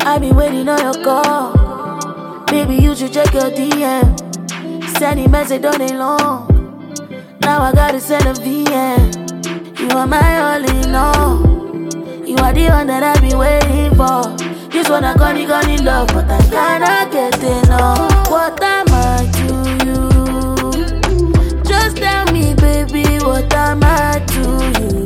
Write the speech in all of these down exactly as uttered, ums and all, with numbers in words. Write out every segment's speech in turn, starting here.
I've been waiting on your call. Baby, you should check your D M. Sending message on it long. Now I gotta send a V M. You are my all in all. You are the one that I've been waiting for. This one I got it, got it love, but I cannot get enough. What am I to you? Just tell me, baby, what am I to you?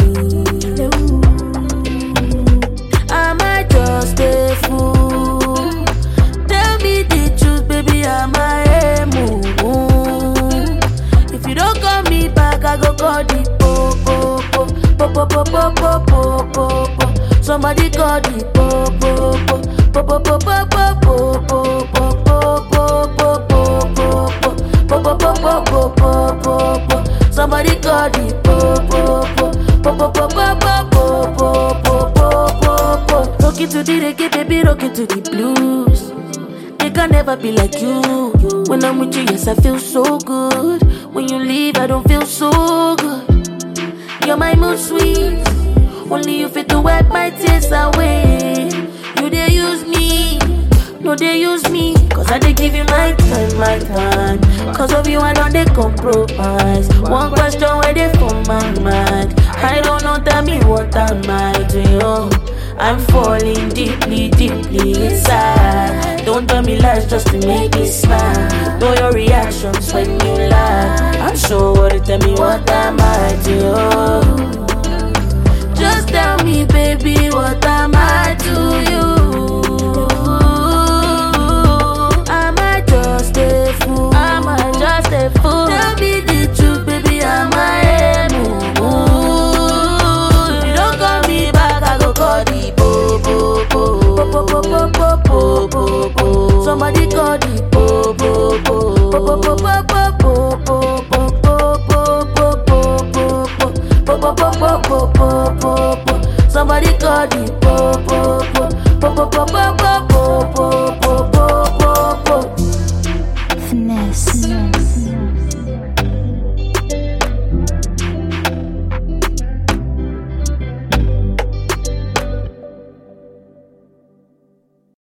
Am I just a fool? Tell me the truth, baby, am I a moon? If you don't call me back, I go call the po po po po po po po po po po. Somebody call the po po po po po po po po po po po po po po po po. Somebody call the po po po po po po po po po po po. Rockin' to the reggae, baby, rockin' to the blues. They can never be like you. When I'm with you, yes, I feel so good. When you leave, I don't feel so good. You're my mood swings. Only you fit to wipe my tears away. You they use me, no they use me. Cause I they give you my time, my time. Cause of you I don't they compromise. One question where they from my mind. I don't know, tell me what am I doing. I'm falling deeply, deeply inside. Don't tell me lies just to make me smile. Know your reactions when you lie. I'm sure what it tell me what am I doing. Just tell me, baby, what am I to you? Am I just a fool? Am I just a fool? Tell me the truth, baby, am I a moon? If you don't call me back, I go call the po po po po po po po po po. Somebody call the po po po po po po po po po po po. Somebody call the po po po po po po po po.